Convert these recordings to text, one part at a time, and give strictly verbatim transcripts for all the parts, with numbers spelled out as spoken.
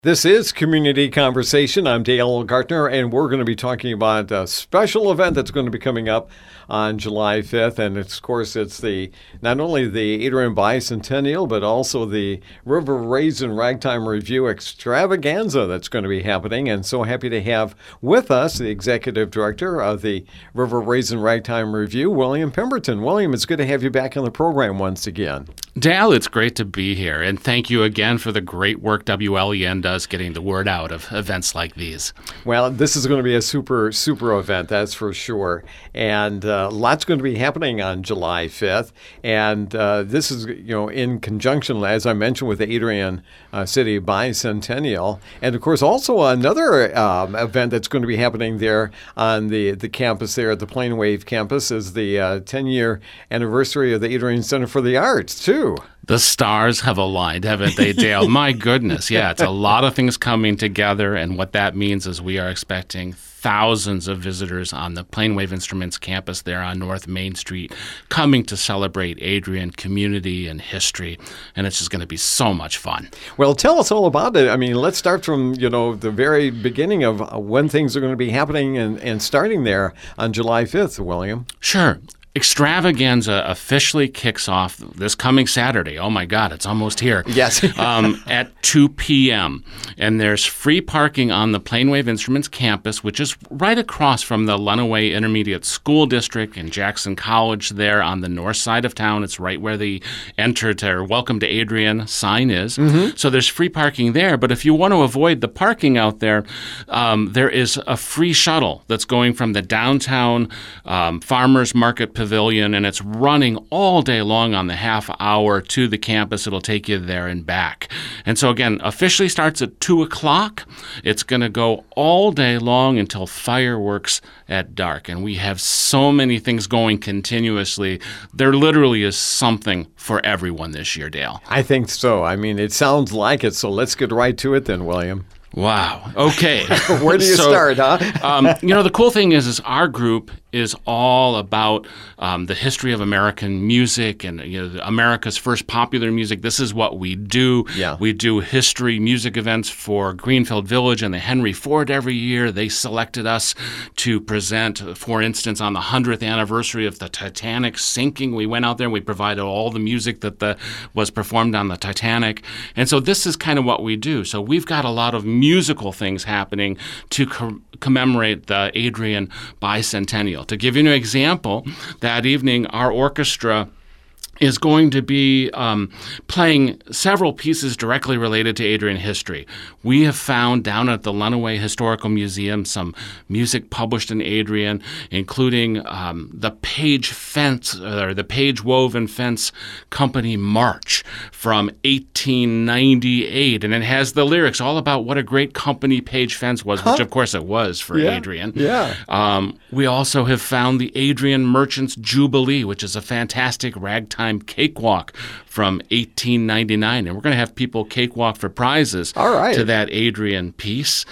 This is Community Conversation. I'm Dale Gartner, and we're going to be talking about a special event that's going to be coming up on July fifth. And of course, it's the not only the Adrian Bicentennial, but also the River Raisin Ragtime Review Extravaganza that's going to be happening. And so happy to have with us the Executive Director of the River Raisin Ragtime Review, William Pemberton. William, it's good to have you back on the program once again. Dale, it's great to be here, and thank you again for the great work W L E N does getting the word out of events like these. Well, this is going to be a super, super event, that's for sure. And uh, lots going to be happening on July fifth. And uh, this is, you know, in conjunction, as I mentioned, with the Adrian uh, City Bicentennial. And, of course, also another um, event that's going to be happening there on the, the campus there at the Plain Wave campus is the uh, ten-year anniversary of the Adrian Center for the Arts, too. The stars have aligned, haven't they, Dale? My goodness, yeah, it's a lot of things coming together, and what that means is we are expecting thousands of visitors on the Plain Wave Instruments campus there on North Main Street coming to celebrate Adrian community and history, and it's just going to be so much fun. Well, tell us all about it. I mean, let's start from, you know, the very beginning of when things are going to be happening and, and starting there on July fifth, William. Sure. Extravaganza officially kicks off this coming Saturday. Oh, my God, it's almost here. Yes. um, at two p.m. And there's free parking on the Plain Wave Instruments campus, which is right across from the Lenawee Intermediate School District and Jackson College there on the north side of town. It's right where the enter to or Welcome to Adrian sign is. Mm-hmm. So there's free parking there. But if you want to avoid the parking out there, um, there is a free shuttle that's going from the downtown um, Farmers Market Pavilion, and it's running all day long on the half hour to the campus. It'll take you there and back. And so again, officially starts at two o'clock. It's going to go all day long until fireworks at dark. And we have so many things going continuously. There literally is something for everyone this year, Dale. I think so. I mean, it sounds like it. So let's get right to it then, William. Wow. Okay. Where do you so, start, huh? um, you know, the cool thing is, is our group is all about um, the history of American music and you know, America's first popular music. This is what we do. Yeah. We do history music events for Greenfield Village and the Henry Ford every year. They selected us to present, for instance, on the hundredth anniversary of the Titanic sinking. We went out there and we provided all the music that the, was performed on the Titanic. And so this is kind of what we do. So we've got a lot of musical things happening to co- commemorate the Adrian Bicentennial. To give you an example, that evening our orchestra is going to be um, playing several pieces directly related to Adrian history. We have found down at the Lenawee Historical Museum some music published in Adrian, including um, the Page Fence, or the Page Woven Fence Company March from eighteen ninety-eight, and it has the lyrics all about what a great company Page Fence was, huh? Which of course it was for yeah. Adrian. Yeah. Um, we also have found the Adrian Merchants Jubilee, which is a fantastic ragtime cakewalk from eighteen ninety-nine, and we're going to have people cakewalk for prizes All right. to that Adrian piece.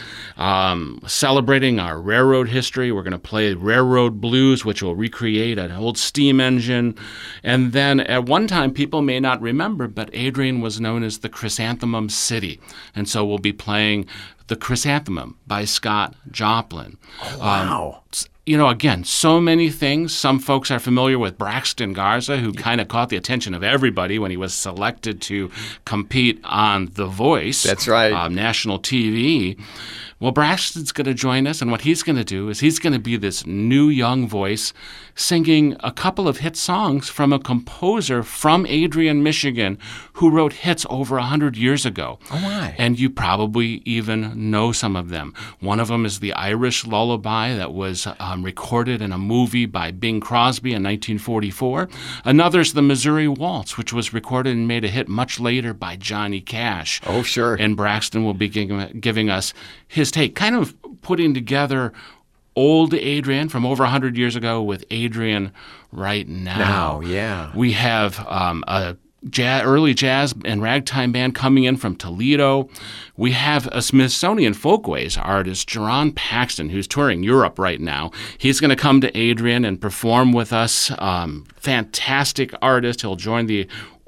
Um, celebrating our railroad history, we're going to play Railroad Blues, which will recreate an old steam engine. And then at one time, people may not remember, but Adrian was known as the Chrysanthemum City, and so we'll be playing The Chrysanthemum by Scott Joplin. Oh, wow. Um, You know, again, so many things. Some folks are familiar with Braxton Garza, who kind of caught the attention of everybody when he was selected to compete on The Voice. That's right. Um, national T V. Well, Braxton's going to join us, and what he's going to do is he's going to be this new young voice singing a couple of hit songs from a composer from Adrian, Michigan, who wrote hits over one hundred years ago. Oh, my. And you probably even know some of them. One of them is the Irish Lullaby that was um, recorded in a movie by Bing Crosby in nineteen forty-four. Another is the Missouri Waltz, which was recorded and made a hit much later by Johnny Cash. Oh, sure. And Braxton will be giving, giving us his take, kind of putting together old Adrian from over one hundred years ago with Adrian right now. Now, yeah. We have um, a jazz, early jazz and ragtime band coming in from Toledo. We have a Smithsonian Folkways artist, Jerron Paxton, who's touring Europe right now. He's going to come to Adrian and perform with us. Um, fantastic artist. He'll join the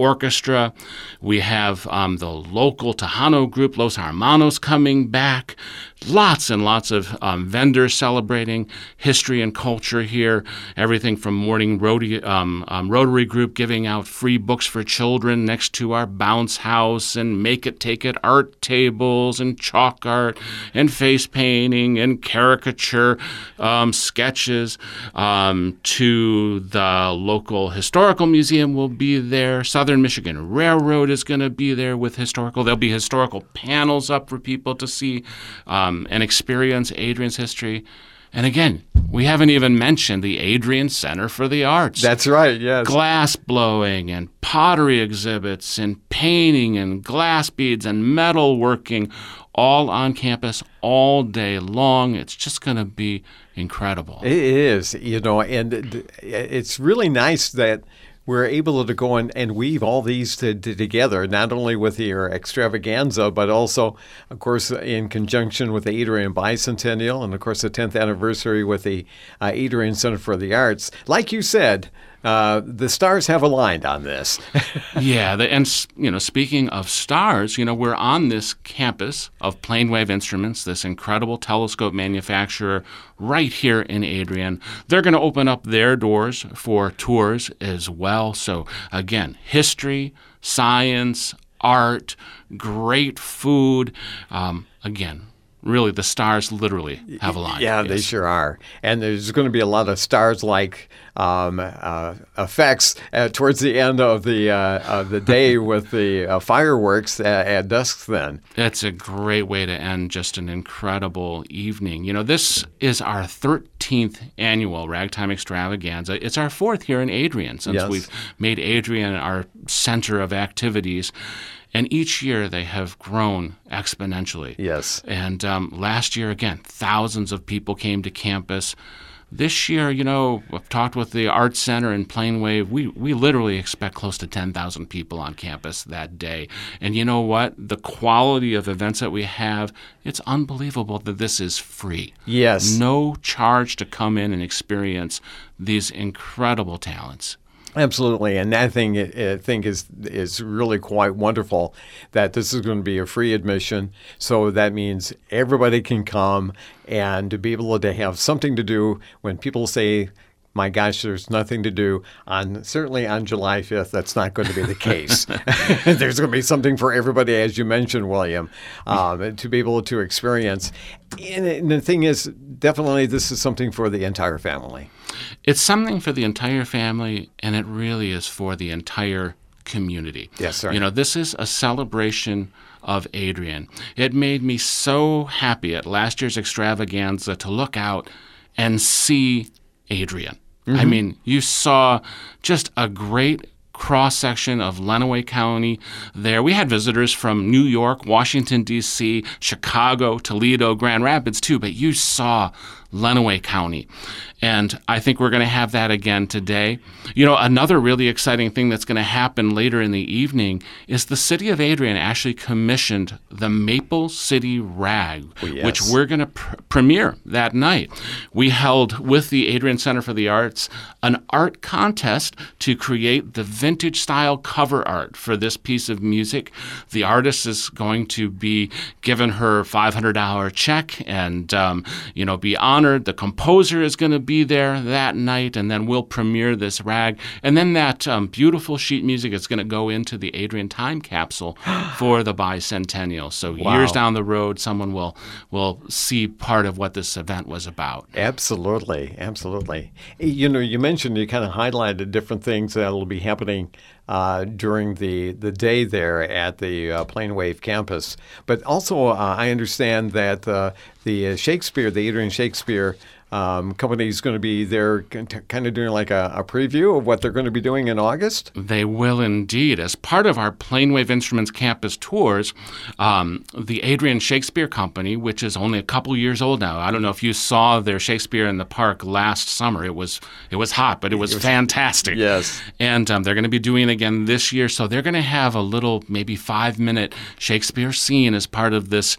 orchestra. We have um, the local Tejano group, Los Hermanos, coming back. Lots and lots of um, vendors celebrating history and culture here. Everything from Morning Rotary, um, um, Rotary Group giving out free books for children next to our bounce house, and make it, take it art tables and chalk art and face painting and caricature um, sketches. Um, to the local historical museum will be there. Southern Michigan Railroad is going to be there with historical. There'll be historical panels up for people to see um, and experience Adrian's history. And again, we haven't even mentioned the Adrian Center for the Arts. That's right, yes. Glass blowing and pottery exhibits and painting and glass beads and metalworking, all on campus all day long. It's just going to be incredible. It is, you know, and it's really nice that we're able to go and, and weave all these to, to together, not only with your extravaganza, but also, of course, in conjunction with the Adrian Bicentennial and, of course, the tenth anniversary with the uh, Adrian Center for the Arts. Like you said, uh, the stars have aligned on this. Yeah, the, and, you know, speaking of stars, you know, we're on this campus of Planewave Instruments, this incredible telescope manufacturer right here in Adrian. They're going to open up their doors for tours as well. So, again, history, science, art, great food. Um, again, really, the stars literally have aligned. Yeah, yes. They sure are. And there's going to be a lot of stars-like um, uh, effects uh, towards the end of the uh, of the day with the uh, fireworks at, at dusk then. It's a great way to end just an incredible evening. You know, this is our thirteenth annual Ragtime Extravaganza. It's our fourth here in Adrian since Yes. we've made Adrian our center of activities. And each year they have grown exponentially. Yes. And um, last year, again, thousands of people came to campus. This year, you know, I've talked with the Arts Center and Planewave. We we literally expect close to ten thousand people on campus that day. And you know what? The quality of events that we have, it's unbelievable that this is free. Yes. No charge to come in and experience these incredible talents. Absolutely, and that thing I think is is really quite wonderful that this is going to be a free admission. So that means everybody can come and to be able to have something to do when people say, my gosh, there's nothing to do. On certainly on July fifth, that's not going to be the case. There's going to be something for everybody, as you mentioned, William, um, to be able to experience. And, and the thing is, definitely this is something for the entire family. It's something for the entire family, and it really is for the entire community. Yes, sir. You know, this is a celebration of Adrian. It made me so happy at last year's extravaganza to look out and see Adrian. Mm-hmm. I mean, you saw just a great cross-section of Lenawee County there. We had visitors from New York, Washington, D C, Chicago, Toledo, Grand Rapids, too, but you saw Lenawee County. And I think we're going to have that again today. You know, another really exciting thing that's going to happen later in the evening is the City of Adrian actually commissioned the Maple City Rag, oh, yes. which we're going to pr- premiere that night. We held with the Adrian Center for the Arts an art contest to create the vintage-style cover art for this piece of music. The artist is going to be given her five hundred dollars check and, um, you know, be honored. The composer is going to be there that night, and then we'll premiere this rag. And then that um, beautiful sheet music is going to go into the Adrian time capsule for the bicentennial. So wow. years down the road, someone will will see part of what this event was about. Absolutely, absolutely. You know, you mentioned, you kind of highlighted different things that will be happening uh, during the, the day there at the uh, Planewave campus. But also, uh, I understand that uh, the Shakespeare, the Adrian Shakespeare Um, company is going to be there kind of doing like a, a preview of what they're going to be doing in August? They will indeed. As part of our Planewave Instruments campus tours, um, the Adrian Shakespeare Company, which is only a couple years old now. I don't know if you saw their Shakespeare in the Park last summer. It was it was hot, but it was, it was fantastic. Yes. And um, they're going to be doing it again this year. So they're going to have a little maybe five-minute Shakespeare scene as part of this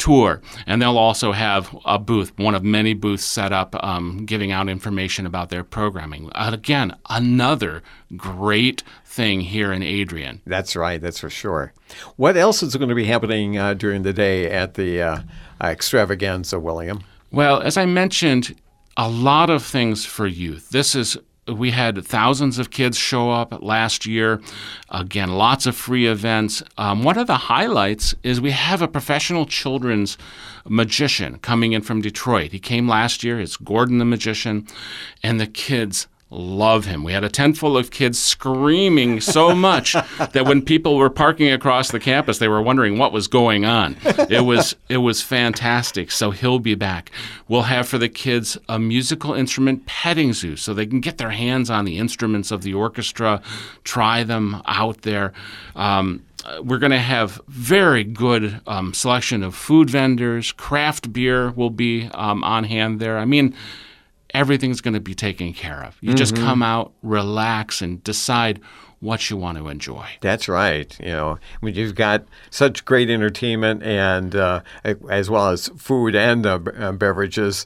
tour. And they'll also have a booth, one of many booths set up, um, giving out information about their programming. Uh, again, another great thing here in Adrian. That's right. That's for sure. What else is going to be happening uh, during the day at the uh, extravaganza, William? Well, as I mentioned, a lot of things for youth. This is We had thousands of kids show up last year. Again, lots of free events. Um, one of the highlights is we have a professional children's magician coming in from Detroit. He came last year. It's Gordon the Magician, and the kids love him. We had a tent full of kids screaming so much that when people were parking across the campus, they were wondering what was going on. It was it was fantastic. So he'll be back. We'll have for the kids a musical instrument petting zoo so they can get their hands on the instruments of the orchestra, try them out there. Um, We're going to have very good um, selection of food vendors. Craft beer will be um, on hand there. I mean, everything's going to be taken care of. You mm-hmm. just come out, relax, and decide what you want to enjoy. That's right. You know, when you've got such great entertainment and uh, as well as food and uh, beverages,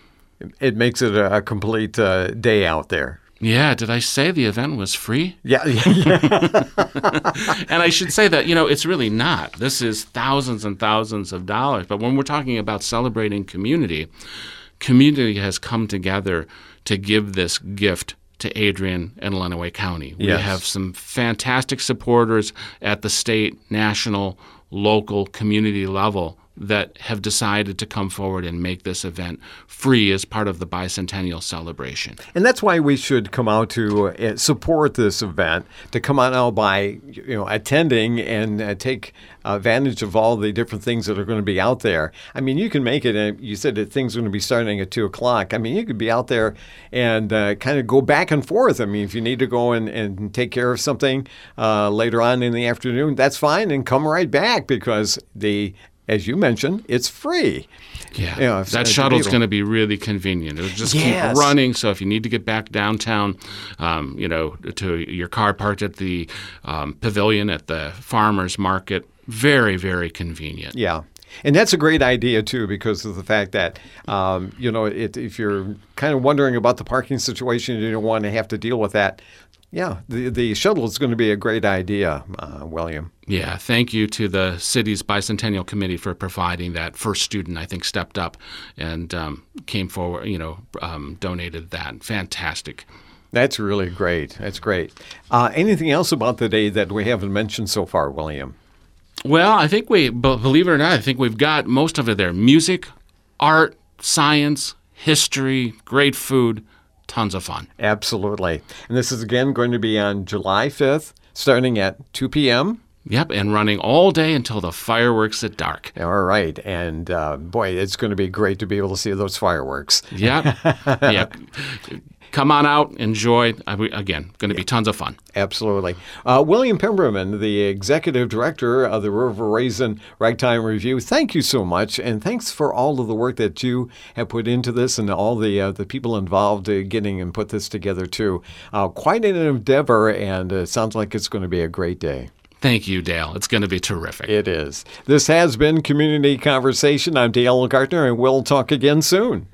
it makes it a, a complete uh, day out there. Yeah, did I say the event was free? Yeah. yeah. And I should say that, you know, it's really not. This is thousands and thousands of dollars. But when we're talking about celebrating community, community has come together to give this gift to Adrian and Lenawee County. We yes. have some fantastic supporters at the state, national, local, community level that have decided to come forward and make this event free as part of the bicentennial celebration. And that's why we should come out to uh, support this event, to come out now by you know attending and uh, take advantage of all the different things that are going to be out there. I mean, you can make it, uh, you said that things are going to be starting at two o'clock. I mean, you could be out there and uh, kind of go back and forth. I mean, if you need to go and, and take care of something uh, later on in the afternoon, that's fine, and come right back because the as you mentioned, it's free. Yeah, you know, that shuttle's going to be really convenient. It'll just yes. keep running. So if you need to get back downtown, um, you know, to your car parked at the um, pavilion at the farmers market, very, very convenient. Yeah. And that's a great idea, too, because of the fact that, um, you know, it, if you're kind of wondering about the parking situation, you don't want to have to deal with that. Yeah, the the shuttle is going to be a great idea, uh, William. Yeah, thank you to the city's Bicentennial Committee for providing that. First student, I think, stepped up and um, came forward, you know, um, donated that. Fantastic. That's really great. That's great. Uh, anything else about the day that we haven't mentioned so far, William? Well, I think we, believe it or not, I think we've got most of it there. Music, art, science, history, great food. Tons of fun. Absolutely. And this is, again, going to be on July fifth, starting at two p.m. Yep, and running all day until the fireworks at dark. All right. And, uh, boy, it's going to be great to be able to see those fireworks. Yep. Yep. Come on out, enjoy. Again, going to be tons of fun. Absolutely. Uh, William Pemberman, the Executive Director of the River Raisin Ragtime Review, thank you so much, and thanks for all of the work that you have put into this and all the uh, the people involved uh, getting and put this together, too. Uh, quite an endeavor, and it uh, sounds like it's going to be a great day. Thank you, Dale. It's going to be terrific. It is. This has been Community Conversation. I'm Dale Gartner, and we'll talk again soon.